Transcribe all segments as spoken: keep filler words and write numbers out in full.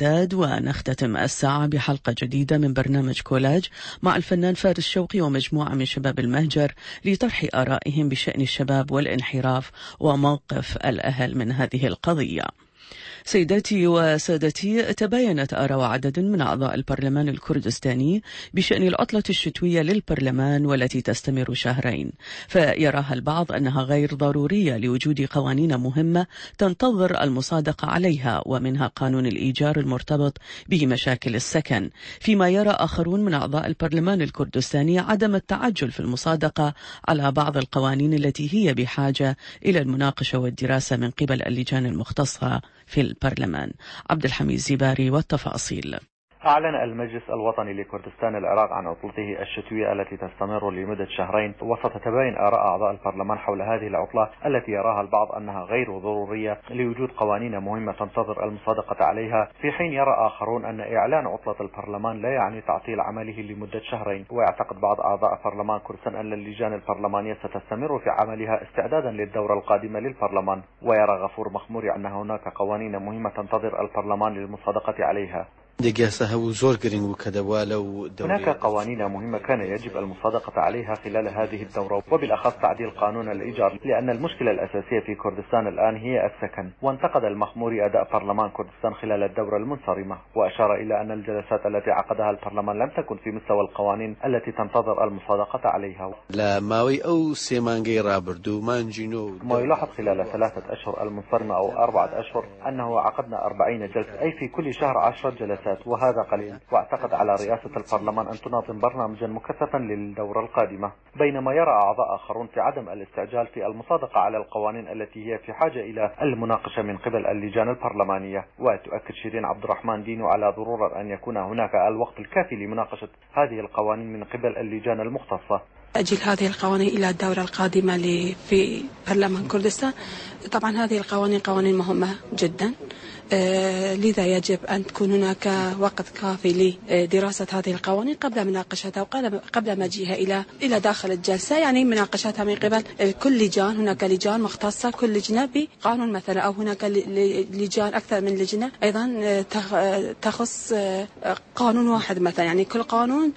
بغداد، ونختتم الساعة بحلقة جديدة من برنامج كولاج مع الفنان فارس شوقي ومجموعة من شباب المهجر لطرح آرائهم بشأن الشباب والانحراف وموقف الأهل من هذه القضية. سيداتي وسادتي، تباينت آراء عدد من أعضاء البرلمان الكردستاني بشأن العطلة الشتوية للبرلمان والتي تستمر شهرين، فيراها البعض أنها غير ضرورية لوجود قوانين مهمة تنتظر المصادقة عليها، ومنها قانون الإيجار المرتبط بمشاكل السكن، فيما يرى آخرون من أعضاء البرلمان الكردستاني عدم التعجل في المصادقة على بعض القوانين التي هي بحاجة إلى المناقشة والدراسة من قبل اللجان المختصة في البرلمان. عبد الحميد زباري والتفاصيل. أعلن المجلس الوطني لكردستان العراق عن عطلته الشتوية التي تستمر لمدة شهرين، وسط تباين آراء أعضاء البرلمان حول هذه العطلة التي يراها البعض أنها غير ضرورية لوجود قوانين مهمة تنتظر المصادقة عليها، في حين يرى آخرون أن إعلان عطلة البرلمان لا يعني تعطيل عمله لمدة شهرين. ويعتقد بعض أعضاء برلمان كردستان أن اللجان البرلمانية ستستمر في عملها استعدادا للدورة القادمة للبرلمان. ويرى غفور مخموري أن هناك قوانين مهمة تنتظر البرلمان للمصادقة عليها. هناك قوانين مهمة كان يجب المصادقة عليها خلال هذه الدورة، وبالأخص تعديل قانون الإيجار، لأن المشكلة الأساسية في كردستان الآن هي السكن. وانتقد المخموري أداء برلمان كردستان خلال الدورة المنصرمة، وأشار إلى أن الجلسات التي عقدها البرلمان لم تكن في مستوى القوانين التي تنتظر المصادقة عليها. ما يلاحظ خلال ثلاثة أشهر المنصرمة أو أربعة أشهر أنه عقدنا أربعين جلسة، أي في كل شهر عشرة جلسات، وهذا قليل. واعتقد على رئاسة البرلمان أن تنظم برنامجا مكثفا للدورة القادمة، بينما يرى أعضاء آخرون في عدم الاستعجال في المصادقة على القوانين التي هي في حاجة إلى المناقشة من قبل اللجان البرلمانية. وتؤكد شيرين عبد الرحمن دينو على ضرورة أن يكون هناك الوقت الكافي لمناقشة هذه القوانين من قبل اللجان المختصة. تأجيل هذه القوانين إلى الدورة القادمة في برلمان كردستان. طبعا هذه القوانين قوانين مهمة جدا، آه لذا يجب أن تكون هناك وقت كافي لدراسة هذه القوانين قبل مناقشتها وقبل مجيئها إلى إلى داخل الجلسة، يعني مناقشتها من قبل كل لجان. هناك لجان مختصة كل لجنة بقانون مثلا، أو هناك لجان أكثر من لجنة أيضا تخص قانون واحد مثلا، يعني كل قانون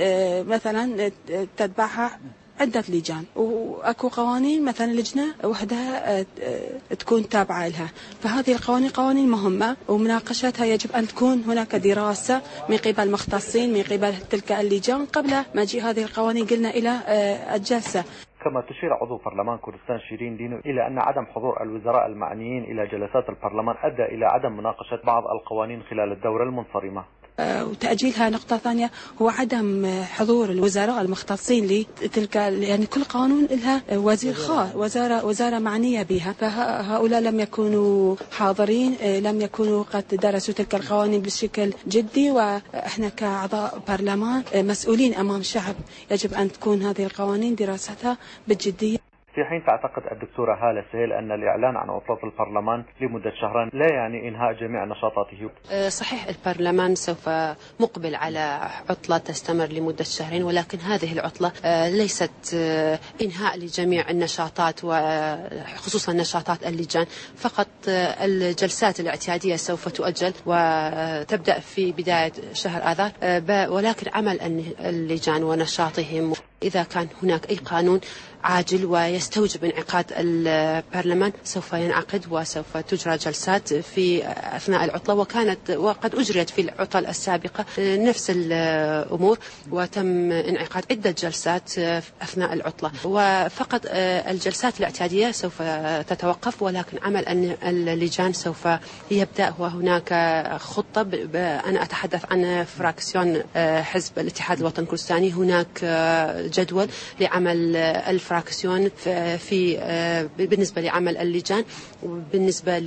مثلا تتبعها عدة لجان، وأكو قوانين مثلا لجنة وحدها تكون تابعة لها. فهذه القوانين قوانين مهمة، ومناقشتها يجب أن تكون هناك دراسة من قبل مختصين من قبل تلك اللجان قبل مجيء هذه القوانين قلنا إلى الجلسة. كما تشير عضو برلمان كردستان شيرين دينو إلى أن عدم حضور الوزراء المعنيين إلى جلسات البرلمان أدى إلى عدم مناقشة بعض القوانين خلال الدورة المنصرمة. وتأجيلها نقطة ثانية هو عدم حضور الوزراء المختصين لتلك، يعني كل قانون لها وزير خاص، وزارة وزارة معنية بها، فهؤلاء لم يكونوا حاضرين، لم يكونوا قد درسوا تلك القوانين بشكل جدي. وإحنا كأعضاء برلمان مسؤولين أمام الشعب، يجب أن تكون هذه القوانين دراستها بالجدية. في حين تعتقد الدكتورة هالة سهيل أن الإعلان عن عطلة البرلمان لمدة شهرين لا يعني إنهاء جميع نشاطاته. صحيح البرلمان سوف مقبل على عطلة تستمر لمدة شهرين، ولكن هذه العطلة ليست إنهاء لجميع النشاطات وخصوصا نشاطات اللجان، فقط الجلسات الاعتيادية سوف تؤجل وتبدأ في بداية شهر آذار، ولكن عمل اللجان ونشاطهم إذا كان هناك أي قانون عاجل ويستوجب انعقاد البرلمان سوف ينعقد وسوف تجرى جلسات في أثناء العطلة. وكانت وقد أجريت في العطل السابقة نفس الأمور، وتم انعقاد عدة جلسات أثناء العطلة، وفقط الجلسات الاعتيادية سوف تتوقف، ولكن عمل اللجان سوف يبدأ. وهناك خطة، أنا أتحدث عن فراكسيون حزب الاتحاد الوطني الكردستاني، هناك جدول لعمل الفراكسيون في بالنسبة لعمل اللجان، وبالنسبة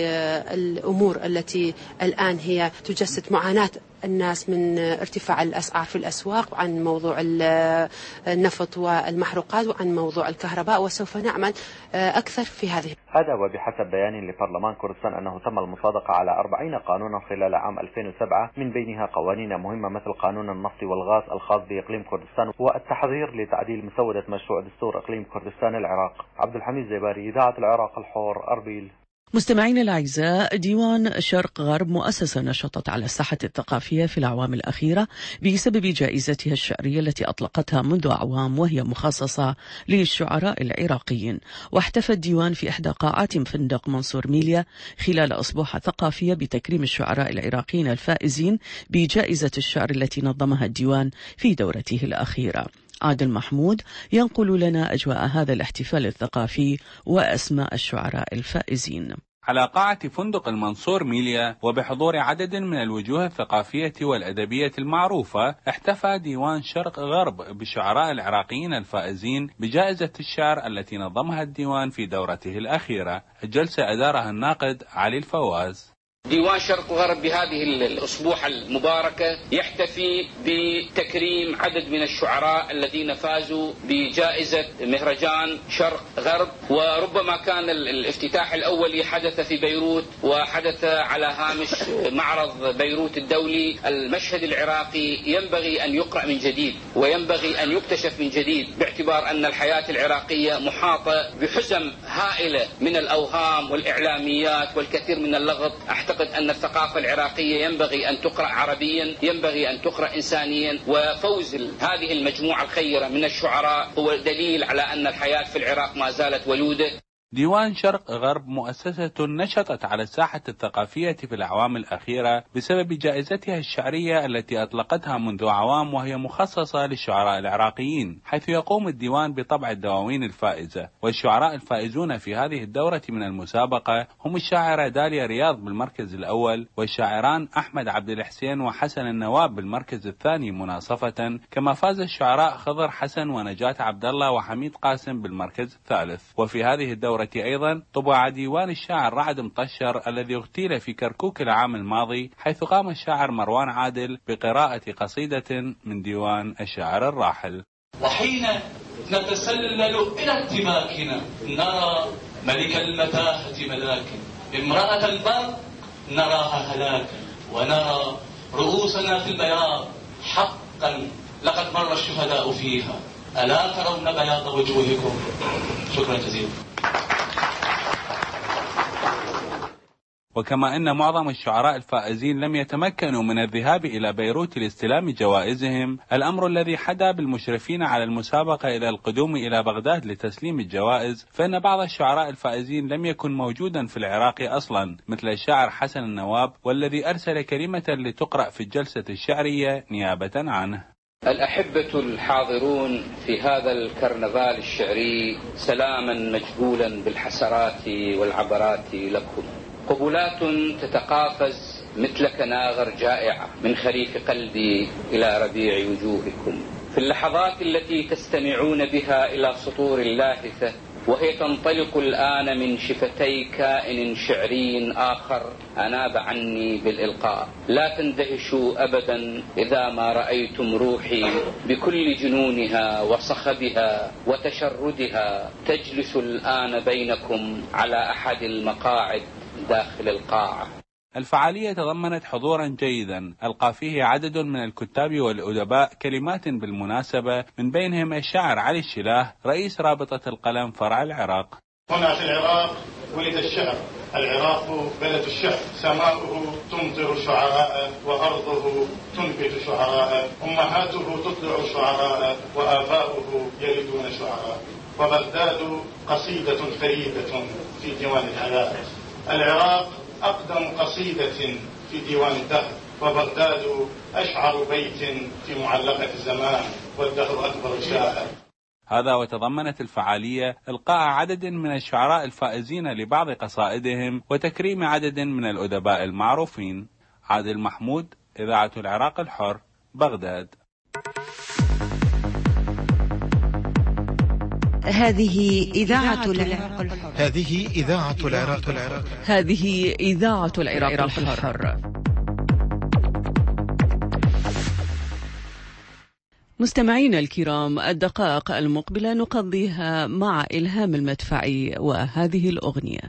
للأمور التي الآن هي تجسد معاناة الناس من ارتفاع الأسعار في الأسواق، وعن موضوع النفط والمحروقات، وعن موضوع الكهرباء، وسوف نعمل أكثر في هذه. هذا وبحسب بيان لبرلمان كردستان أنه تم المصادقة على أربعين قانونا خلال عام ألفين وسبعة، من بينها قوانين مهمة مثل قانون النفط والغاز الخاص بإقليم كردستان، والتحضير لتعديل مسودة مشروع دستور إقليم كردستان العراق. عبد الحميد زباري، إذاعة العراق الحور، أربيل. مستمعينا الأعزاء، ديوان شرق غرب مؤسسة نشطت على الساحة الثقافية في الأعوام الأخيرة بسبب جائزتها الشعرية التي أطلقتها منذ أعوام، وهي مخصصة للشعراء العراقيين. واحتفى الديوان في إحدى قاعات فندق منصور ميليا خلال أسبوع ثقافية بتكريم الشعراء العراقيين الفائزين بجائزة الشعر التي نظمها الديوان في دورته الأخيرة. عادل محمود ينقل لنا أجواء هذا الاحتفال الثقافي وأسماء الشعراء الفائزين. على قاعة فندق المنصور ميليا وبحضور عدد من الوجوه الثقافية والأدبية المعروفة، احتفى ديوان شرق غرب بالشعراء العراقيين الفائزين بجائزة الشعر التي نظمها الديوان في دورته الأخيرة. الجلسة أدارها الناقد علي الفواز. ديوان شرق غرب بهذه الأسبوع المباركة يحتفي بتكريم عدد من الشعراء الذين فازوا بجائزة مهرجان شرق غرب، وربما كان الافتتاح الأول حدث في بيروت وحدث على هامش معرض بيروت الدولي. المشهد العراقي ينبغي أن يقرأ من جديد وينبغي أن يكتشف من جديد، باعتبار أن الحياة العراقية محاطة بحزم هائلة من الأوهام والإعلاميات والكثير من اللغط. أعتقد أن الثقافة العراقية ينبغي أن تقرأ عربيا، ينبغي أن تقرأ إنسانيا، وفوز هذه المجموعة الخيرة من الشعراء هو دليل على أن الحياة في العراق ما زالت ولودة. ديوان شرق غرب مؤسسة نشطت على الساحة الثقافية في الأعوام الأخيرة بسبب جائزتها الشعرية التي أطلقتها منذ أعوام، وهي مخصصة للشعراء العراقيين، حيث يقوم الديوان بطبع الدواوين الفائزة. والشعراء الفائزون في هذه الدورة من المسابقة هم الشاعرة داليا رياض بالمركز الأول، والشاعران أحمد عبد الحسين وحسن النواب بالمركز الثاني مناصفة، كما فاز الشعراء خضر حسن ونجاة عبد الله وحميد قاسم بالمركز الثالث. وفي هذه الدورة أيضا طبع ديوان الشاعر رعد مطشر الذي اغتيل في كركوك العام الماضي، حيث قام الشاعر مروان عادل بقراءة قصيدة من ديوان الشاعر الراحل. وحين نتسلل إلى ارتباكنا نرى ملك المتاهة ملاكا، امرأة البرق نراها هلاكا، ونرى رؤوسنا في البياض حقا لقد مر الشهداء فيها، ألا ترون بياض وجوهكم؟ شكرا جزيلا. وكما أن معظم الشعراء الفائزين لم يتمكنوا من الذهاب إلى بيروت لاستلام جوائزهم، الأمر الذي حدا بالمشرفين على المسابقة إلى القدوم إلى بغداد لتسليم الجوائز، فإن بعض الشعراء الفائزين لم يكن موجودا في العراق أصلا، مثل الشاعر حسن النواب، والذي أرسل كلمة لتقرأ في الجلسة الشعرية نيابة عنه. الأحبة الحاضرون في هذا الكرنفال الشعري، سلاما مجبولا بالحسرات والعبرات لكم. قبلات تتقافز مثل كناغر جائعة من خريف قلبي إلى ربيع وجوهكم. في اللحظات التي تستمعون بها إلى سطور اللاهثة وهي تنطلق الآن من شفتي كائن شعري آخر أناب عني بالإلقاء، لا تندهشوا أبدا إذا ما رأيتم روحي بكل جنونها وصخبها وتشردها تجلس الآن بينكم على أحد المقاعد داخل القاعة. الفعالية تضمنت حضورا جيدا ألقى فيه عدد من الكتاب والأدباء كلمات بالمناسبة، من بينهم الشاعر علي الشلاه رئيس رابطة القلم فرع العراق. هنا في العراق ولد الشعر، العراق بلد الشعر، سماؤه تمطر شعراء وأرضه تنبت شعراء، أمهاته تطلع شعراء وآباؤه يلدون شعراء. وبغداد قصيدة فريدة في ديوان العراق. العراق أقدم قصيدة في ديوان الدهر، وبغداد أشعر بيت في معلقة الزمان، والدهر أكبر شاعر. هذا وتضمنت الفعالية إلقاء عدد من الشعراء الفائزين لبعض قصائدهم وتكريم عدد من الأدباء المعروفين. عادل محمود، إذاعة العراق الحر، بغداد. هذه إذاعة العراق الحر. هذه إذاعة العراق الحر. هذه إذاعة العراق الحر. مستمعينا الكرام، الدقائق المقبلة نقضيها مع إلهام المدفعي وهذه الأغنية.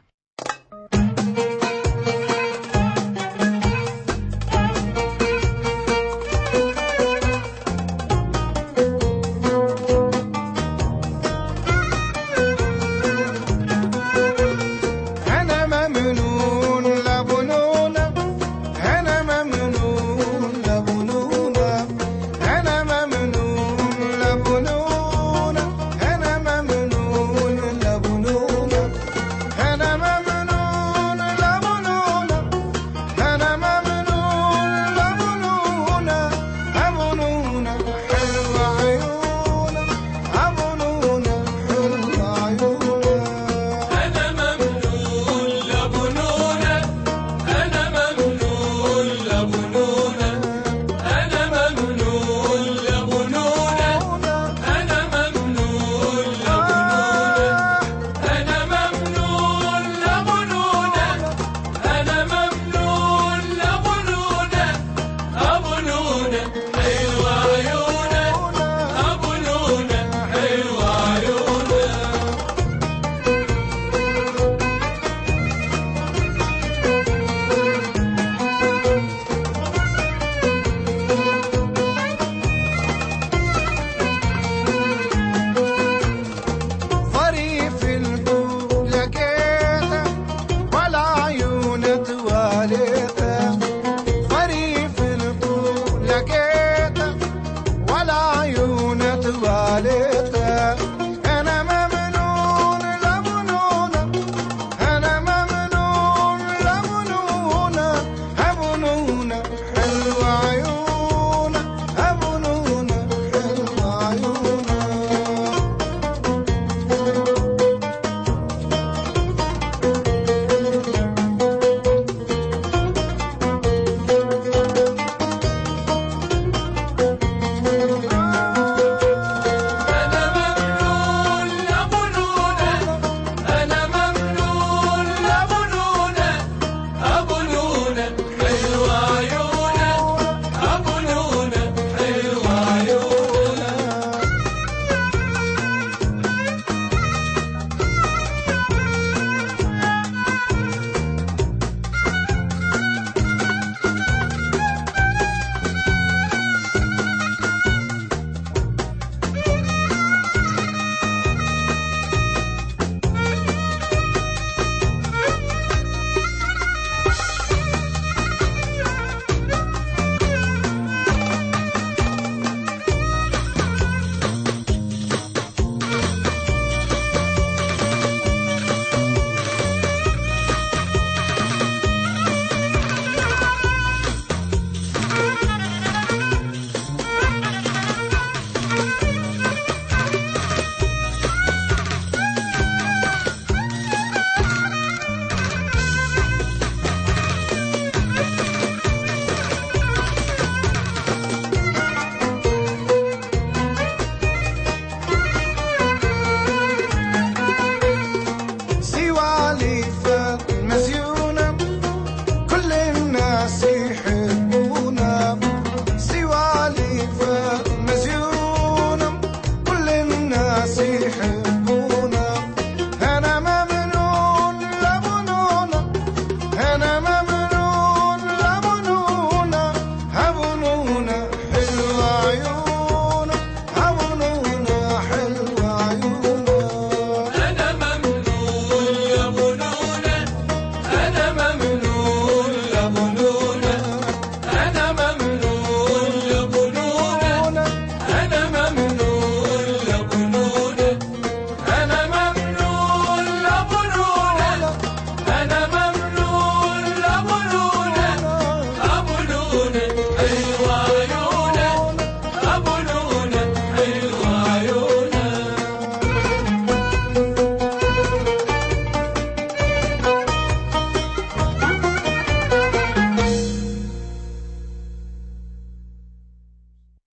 أنا ممنون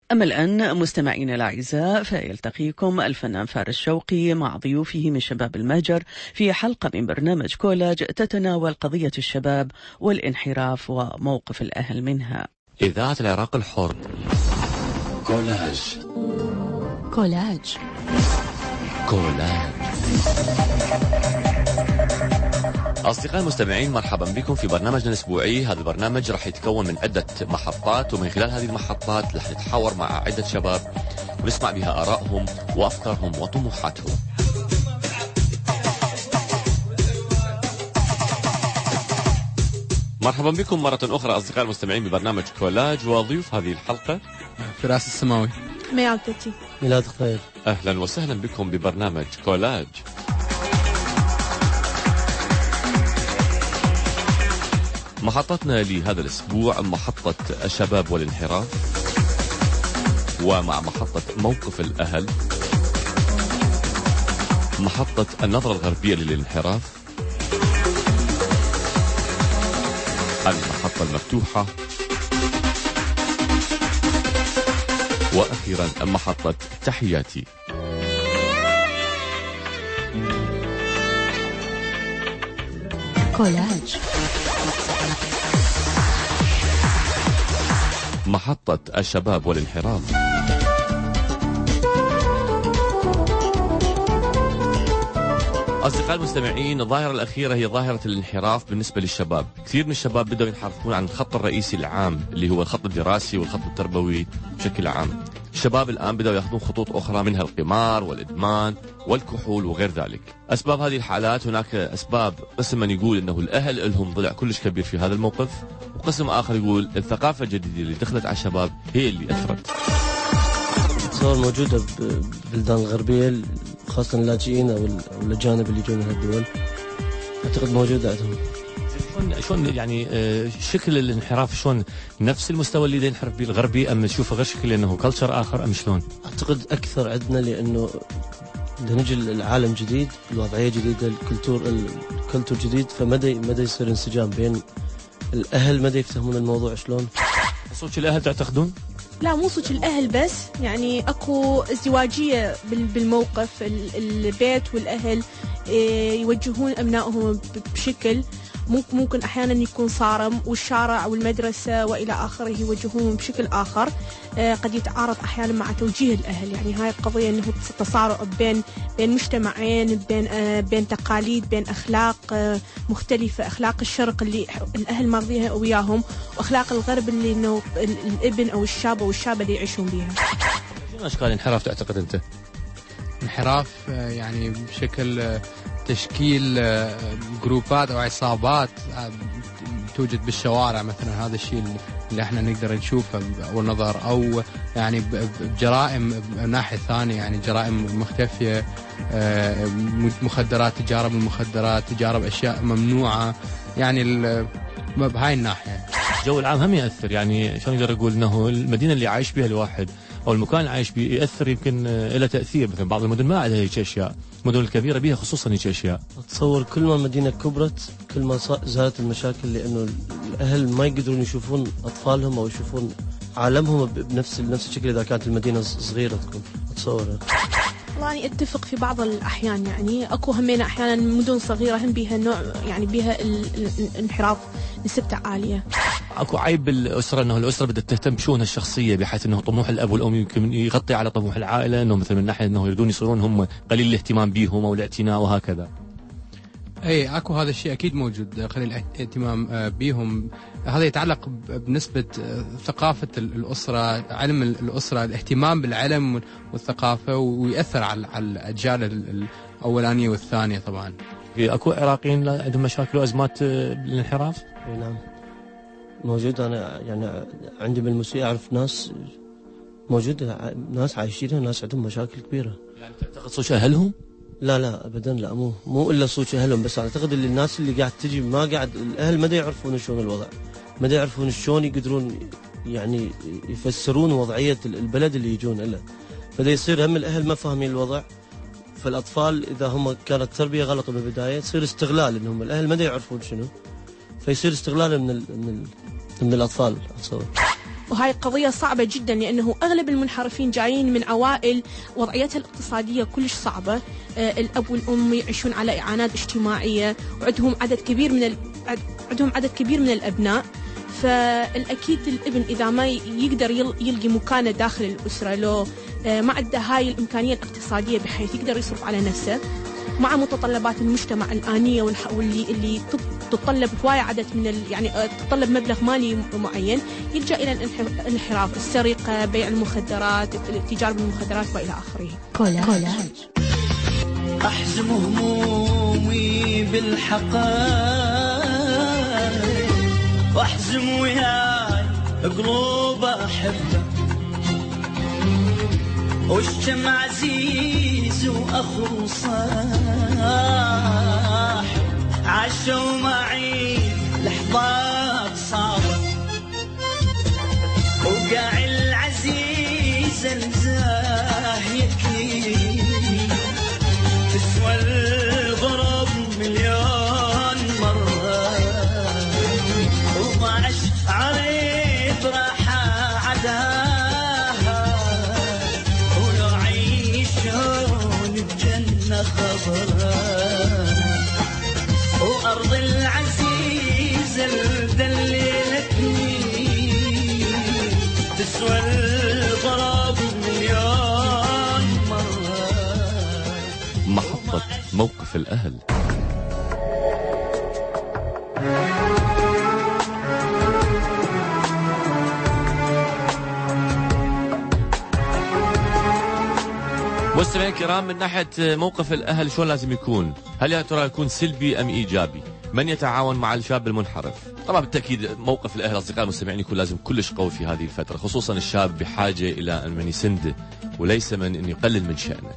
أما الآن مستمعينا الأعزاء فيلتقيكم الفنان فارس شوقي مع ضيوفه من شباب المهجر في حلقة من برنامج كولاج تتناول قضية الشباب والانحراف وموقف الأهل منها. إذاعة العراق الحر. كولاج كولاج كولاج. أصدقائي المستمعين، مرحبا بكم في برنامجنا الأسبوعي. هذا البرنامج راح يتكون من عدة محطات، ومن خلال هذه المحطات راح نتحاور مع عدة شباب ونسمع بها آرائهم وأفكارهم وطموحاتهم. مرحبا بكم مرة أخرى أصدقائي المستمعين ببرنامج كولاج، وضيوف هذه الحلقة فراس السماوي، ميعاد تتي، ميلاد خير. أهلا وسهلا بكم ببرنامج كولاج. محطتنا لهذا الأسبوع محطة الشباب والانحراف، ومع محطة موقف الأهل، محطة النظرة الغربية للانحراف، المحطة المفتوحة، وأخيرا محطة تحياتي. كولاج. محطة الشباب والانحراف. أصدقائي المستمعين، الظاهرة الأخيرة هي ظاهرة الانحراف بالنسبة للشباب. كثير من الشباب بدأوا ينحرفون عن الخط الرئيسي العام اللي هو الخط الدراسي والخط التربوي بشكل عام. الشباب الآن بدأوا يأخذون خطوط أخرى، منها القمار والإدمان والكحول وغير ذلك. أسباب هذه الحالات، هناك أسباب قسم من يقول أنه الأهل لهم ضلع كلش كبير في هذا الموقف، وقسم آخر يقول الثقافة الجديدة اللي دخلت على الشباب هي اللي أثرت. صار موجودة ببلدان الغربية، خاصة اللاجئين أو الأجانب اللي يجون من هالدول، أعتقد موجودة عندهم. شلون شلون يعني شكل الانحراف، شلون نفس المستوى اللي ينحرف به الغربي، ام تشوفه غير شكل لانه كلتشر اخر، ام شلون؟ اعتقد اكثر عندنا لانه نجي العالم جديد، الوضعيه جديده، الكلتور الكلتور جديد، فمدى مدى يصير انسجام بين الاهل، مدى يفهمون الموضوع شلون. صوت الاهل تعتقدون؟ لا، مو صوت الاهل بس، يعني اكو ازدواجيه بالموقف. البيت والاهل يوجهون ابنائهم بشكل ممكن ممكن احيانا يكون صارم، والشارع والمدرسه والى اخره يوجهون بشكل اخر قد يتعارض احيانا مع توجيه الاهل. يعني هاي القضيه انه تصارع بين بين مجتمعين، بين بين تقاليد، بين اخلاق مختلفه، اخلاق الشرق اللي الاهل ماخذينها وياهم، واخلاق الغرب اللي انه الابن او الشاب او الشابه اللي يعيشون بها. شنو اشكال الانحراف تعتقد انت؟ انحراف يعني بشكل تشكيل جروبات او عصابات توجد بالشوارع مثلا، هذا الشيء اللي احنا نقدر نشوفه باول نظر، او يعني بجرائم ناحيه ثانيه، يعني جرائم مختفيه، مخدرات، تجارب المخدرات، تجارب اشياء ممنوعه، يعني بهاي الناحيه. الجو العام هم ياثر، يعني شلون نقدر نقول انه المدينه اللي عايش بها الواحد او المكان اللي عايش بيه ياثر، يمكن له تاثير. مثلا بعض المدن ما عندها هيك اشياء، المدن الكبيره بها خصوصا هيك اشياء. اتصور كل ما المدينه كبرت كل ما زادت المشاكل، لانه الاهل ما يقدرون يشوفون اطفالهم او يشوفون عالمهم بنفس نفس الشكل اذا كانت المدينه صغيره تكون. اتصور والله اتفق في بعض الاحيان، يعني اكو همين احيانا مدن صغيره هم بها نوع، يعني بها الانحراف نسبته عاليه. اكو عيب بالاسره، انه الاسره بدها تهتم بشؤونها الشخصيه، بحيث انه طموح الاب والام يمكن يغطي على طموح العائله، انه مثلا من ناحيه انه يريدون يصيرون هم قليل الاهتمام بيهم او الاعتناء وهكذا. اي اكو هذا الشيء اكيد موجود، قليل الاهتمام بيهم. هذا يتعلق بنسبه ثقافه الاسره، علم الاسره، الاهتمام بالعلم والثقافه، ويأثر على الاجيال الاولانيه والثانيه طبعا. اكو عراقيين عندهم مشاكل وازمات بالانحراف؟ اي نعم موجود. انا يعني عندي بالموسيقى اعرف ناس موجوده، ناس عايشين، ناس عندهم مشاكل كبيره. يعني تعتقد صوت اهلهم؟ لا لا ابدا، لا مو مو الا صوت اهلهم بس. اعتقد اللي الناس اللي قاعد تجي ما قاعد، الاهل ما يعرفون شلون الوضع، ما يعرفون شلون يقدرون يعني يفسرون وضعيه البلد اللي يجون له، فدا يصير هم الاهل ما فاهمين الوضع. فالاطفال اذا هم كانت تربيه غلط من البدايه تصير استغلال، انهم الاهل ما يعرفون شنو، فيصير استغلال من ال من ال من الاطفال. اتصور وهاي قضية صعبة جدا، لأنه أغلب المنحرفين جايين من عوائل وضعيتها الاقتصادية كلش صعبة. الأب والأم يعيشون على إعانات اجتماعية، وعندهم عدد كبير من ال... عندهم عدد كبير من الأبناء. فالأكيد الابن إذا ما يقدر يلقي مكانه داخل الأسرة، لو ما عنده هاي الإمكانية الاقتصادية بحيث يقدر يصرف على نفسه، مع متطلبات المجتمع الآنية واللي اللي تتطلب هواية عدد من ال... يعني تتطلب مبلغ مالي معين، يلجأ إلى الانحراف، السرقة، بيع المخدرات، التجارة بالمخدرات وإلى آخره. كولاج. أحزم همومي بالحقائق، واحزم وياي قلوب أحبه، واشتم عزيز وأخو صاح، عاشوا معي لحظات صعبة، وقاع العزيز الزاهيكي تسوى الضرب مليون مرة، وضعش عريض راح عداها، ولو عيشون بجنة خضراء، وأرض العزيز الدليلتني تسوى الضرب مليون مرة. محطة موقف الأهل. مستمعين الكرام، من ناحية موقف الأهل شلون لازم يكون؟ هل يا ترى يكون سلبي أم إيجابي؟ من يتعاون مع الشاب المنحرف؟ طبعا بالتأكيد موقف الأهل أصدقاء المستمعين يكون لازم كلش قوي في هذه الفترة، خصوصا الشاب بحاجة إلى أن من يسنده وليس من أن يقلل من شأنه.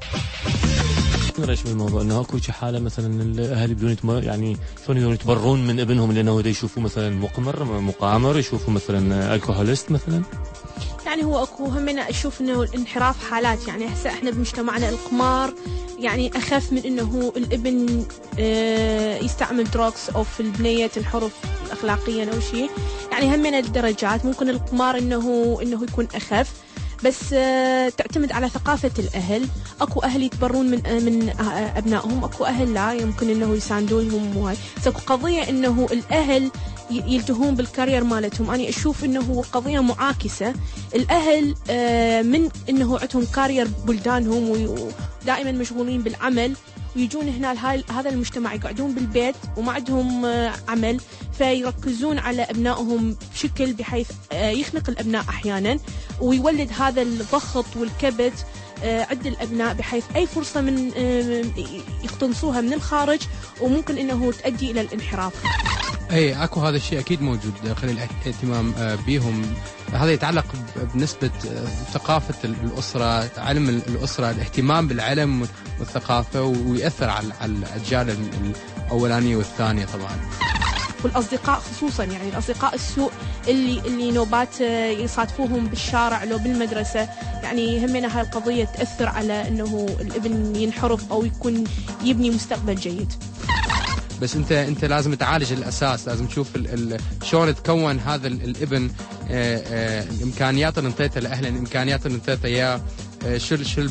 ايش من الموضوع انه اكو شي حاله مثلا الاهل بدون يتم... يعني شلون يقدرون يتبرون من ابنهم لانه يشوفوا مثلا مقمر مقامر، يشوفوا مثلا الكحوليست مثلا. يعني هو اكو همنا اشوف انه الانحراف حالات، يعني هسه احنا بمجتمعنا القمار يعني اخف من انه الابن يستعمل دروكس او في البنيه تنحرف اخلاقيا او شيء، يعني همنا الدرجات. ممكن القمار انه انه يكون اخف، بس تعتمد على ثقافة الأهل. أكو أهل يتبرون من من أبنائهم، أكو أهل لا، يمكن إنه يساندونهم. وهاي سكو قضية إنه الأهل يلتهون بالكارير مالتهم. أنا أشوف إنه قضية معاكسة. الأهل من إنه عندهم كارير بلدانهم ودائما مشغولين بالعمل، ويجون هنا هذا المجتمع يقعدون بالبيت وما عندهم عمل، فيركزون على أبنائهم بشكل بحيث يخنق الأبناء أحيانا، ويولد هذا الضغط والكبت عند الأبناء، بحيث أي فرصة من يقتنصوها من الخارج وممكن إنه تؤدي إلى الانحراف. اي اكو هذا الشيء اكيد موجود خلال الاهتمام بيهم. هذا يتعلق بنسبة ثقافة الأسرة، علم الأسرة، الاهتمام بالعلم والثقافة، ويأثر على الأجيال الأولانية والثانية طبعا. والأصدقاء خصوصا، يعني الأصدقاء السوء اللي اللي نوبات يصادفوهم بالشارع لو بالمدرسة، يعني همنا هاي القضية تأثر على إنه الابن ينحرف أو يكون يبني مستقبل جيد. بس انت انت لازم تعالج الاساس، لازم تشوف شلون تكون هذا الابن، آآ آآ الامكانيات اللي انطيتها لاهله، الامكانيات اللي انطيتها اياه، شو شو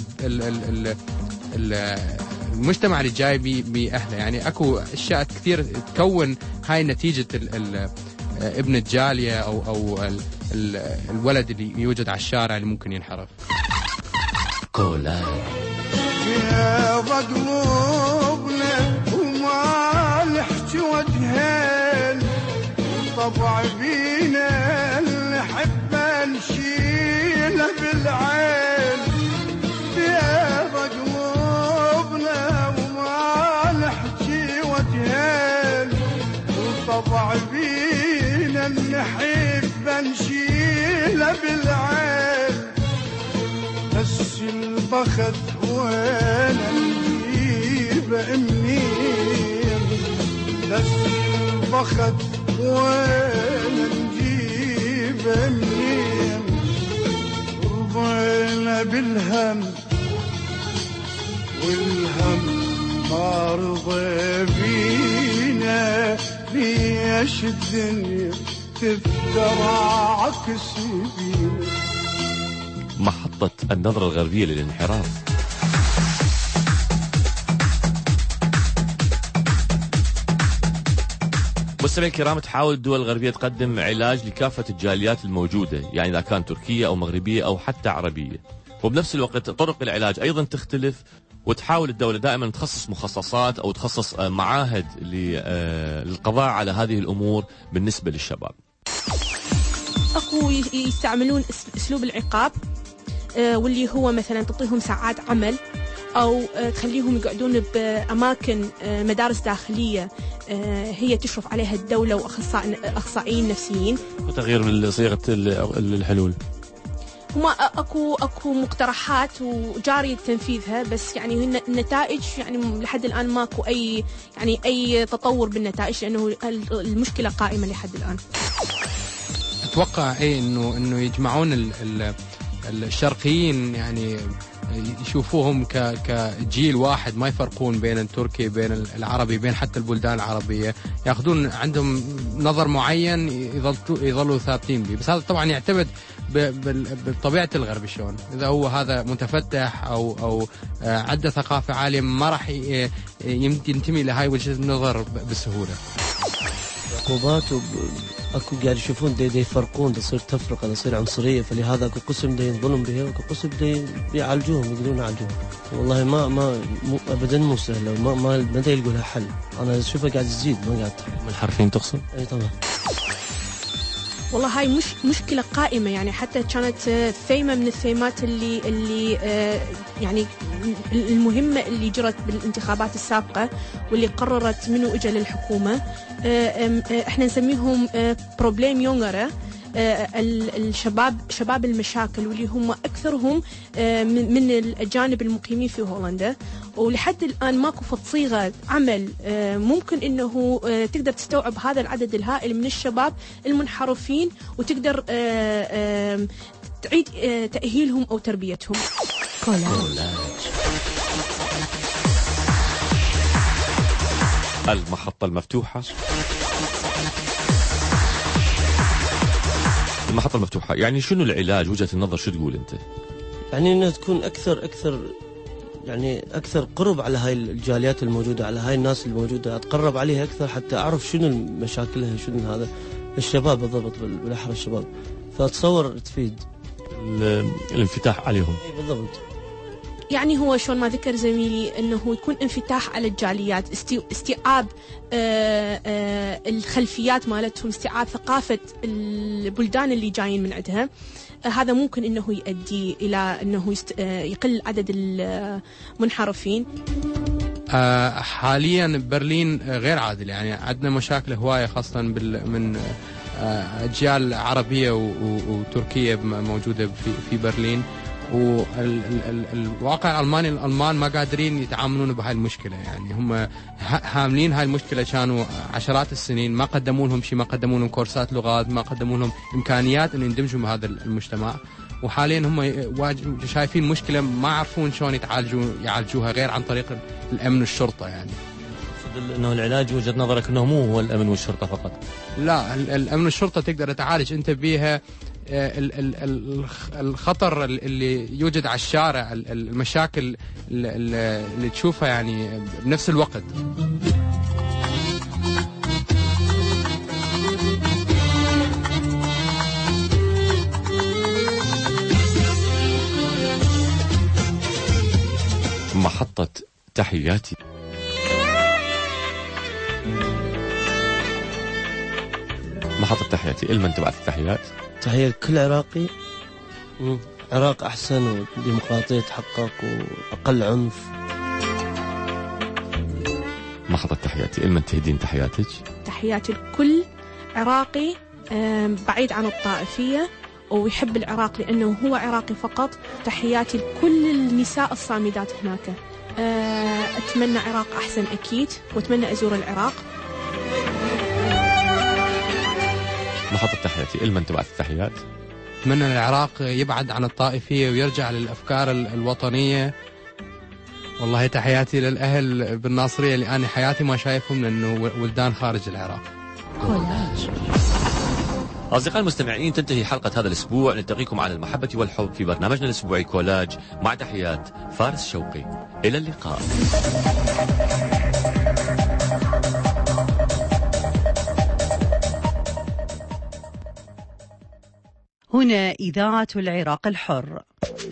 المجتمع اللي جاي باهله. يعني اكو اشياء كثير تكون هاي نتيجه ال ال ابن الجاليه او او ال ال الولد اللي يوجد على الشارع اللي ممكن ينحرف. كولا وجهين طبع بينا نحب نشيله بالعين، يا قلوبنا وما نحكي وجهين طبع بينا نحب نشيله بالعين، بس البخت وين نجيبه منين، بس البخت وين نجيبه منين، رضينا بالهم والهم ما رضي بينا، ليش الدنيا تفترى عكس بيه. محطة النظرة الغربية للانحراف. مستمعينا الكرام، تحاول الدول الغربية تقدم علاج لكافة الجاليات الموجودة، يعني إذا كان تركية أو مغربية أو حتى عربية، وبنفس الوقت طرق العلاج أيضا تختلف، وتحاول الدولة دائما تخصص مخصصات أو تخصص معاهد للقضاء على هذه الأمور بالنسبة للشباب. أكو يستعملون أسلوب العقاب، واللي هو مثلا تعطيهم ساعات عمل، أو تخليهم يقعدون بأماكن مدارس داخلية هي تشرف عليها الدولة وأخصائيين نفسيين، وتغيير صيغة الحلول. هما اكو اكو مقترحات وجاري تنفيذها، بس يعني النتائج يعني لحد الان ماكو اي يعني اي تطور بالنتائج، لانه المشكله قائمه لحد الان. اتوقع ايه انه انه يجمعون ال ال الشرقيين، يعني يشوفوهم كجيل واحد، ما يفرقون بين التركي بين العربي بين حتى البلدان العربية، ياخذون عندهم نظر معين يظلوا يظلوا ثابتين به. بس هذا طبعا يعتمد بطبيعة الغرب شلون، إذا هو هذا متفتح أو أو عنده ثقافة عالية ما راح ينتمي لهاي وجهة النظر بسهولة. عقوبات اكو قاعد يشوفون دي, دي يفرقون، تصير تفرقه، تصير عنصريه، فلهذا اكو قسم دي ينظلم بها واكو قسم دي يعالجوهم، يقدرون يعالجوهم. والله ما ما ابدا مو سهله، وما ما ما يلقوا لها حل. انا اشوفها قاعد تزيد ما قاعد تحل. منحرفين تقصد؟ اي طبعا. والله هاي مش مشكلة قائمة، يعني حتى كانت ثيمة من الثيمات اللي اللي يعني المهمة اللي جرت بالانتخابات السابقة، واللي قررت منو اجى للحكومة. احنا نسميهم بروبليم يونغرة، الشباب شباب المشاكل، واللي هم أكثرهم من الأجانب المقيمين في هولندا. ولحد الآن ماكو فد صيغة عمل ممكن إنه تقدر تستوعب هذا العدد الهائل من الشباب المنحرفين، وتقدر تعيد تأهيلهم أو تربيتهم. كولاج. المحطة المفتوحة. المحطة المفتوحة يعني شنو العلاج؟ وجهة النظر شو تقول أنت؟ يعني إنها تكون أكثر أكثر يعني أكثر قرب على هاي الجاليات الموجودة، على هاي الناس الموجودة، أتقرب عليها أكثر حتى أعرف شنو مشاكلها، شنو هذا الشباب بالضبط، بالأحرى الشباب. فأتصور تفيد الانفتاح عليهم. بالضبط. يعني هو شلون ما ذكر زميلي انه يكون انفتاح على الجاليات، استيعاب آآ آآ الخلفيات مالتهم، استيعاب ثقافة البلدان اللي جايين من عندها. هذا ممكن انه يؤدي الى انه يقل عدد المنحرفين. حاليا برلين غير عادل، يعني عندنا مشاكل هواية خاصة من أجيال عربية وتركية موجودة في في برلين، والواقع الألماني الألمان ما قادرين يتعاملون بهاي المشكلة. يعني هم هاملين هاي المشكلة، كانوا عشرات السنين ما قدموا لهم شيء، ما قدموا لهم كورسات لغات، ما قدموا لهم إمكانيات أن يندمجوا بهذا المجتمع. وحاليا هم شايفين مشكلة ما يعرفون شلون يتعالجوا يعالجوها غير عن طريق الأمن والشرطة. يعني انه العلاج وجهة نظرك انه مو هو الامن والشرطه فقط؟ لا، الامن والشرطه تقدر تعالج انت بيها الخطر اللي يوجد على الشارع، المشاكل اللي تشوفها يعني بنفس الوقت. محطة تحياتي. محطة تحياتي، لمن تبعث التحيات؟ تحية لكل عراقي. عراق أحسن وديمقراطية تحقق وأقل عنف. محطة تحياتي، لمن تهدين تحياتك؟ تحياتي لكل عراقي بعيد عن الطائفية ويحب العراق لأنه هو عراقي فقط. تحياتي لكل النساء الصامدات هناك. أتمنى عراق أحسن أكيد، وأتمنى أزور العراق. محطة تحياتي، لمن تبعث التحيات؟ أتمنى العراق يبعد عن الطائفية ويرجع للأفكار الوطنية. والله تحياتي للأهل بالناصرية اللي أنا حياتي ما شايفهم، لأنه ولدان خارج العراق. كولاج. أصدقائي المستمعين، تنتهي حلقة هذا الأسبوع. نلتقيكم على المحبة والحب في برنامجنا الأسبوعي كولاج، مع تحيات فارس شوقي. إلى اللقاء. هنا إذاعة العراق الحر.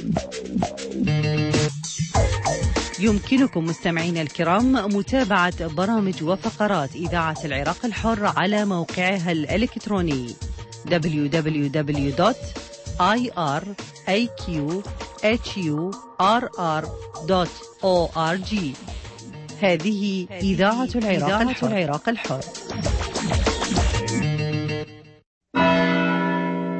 يمكنكم مستمعين الكرام متابعة برامج وفقرات إذاعة العراق الحر على موقعها الإلكتروني دبليو دبليو دبليو دوت آي آر إيه كيو إتش يو آر آر دوت أو آر جي. هذه إذاعة العراق الحر.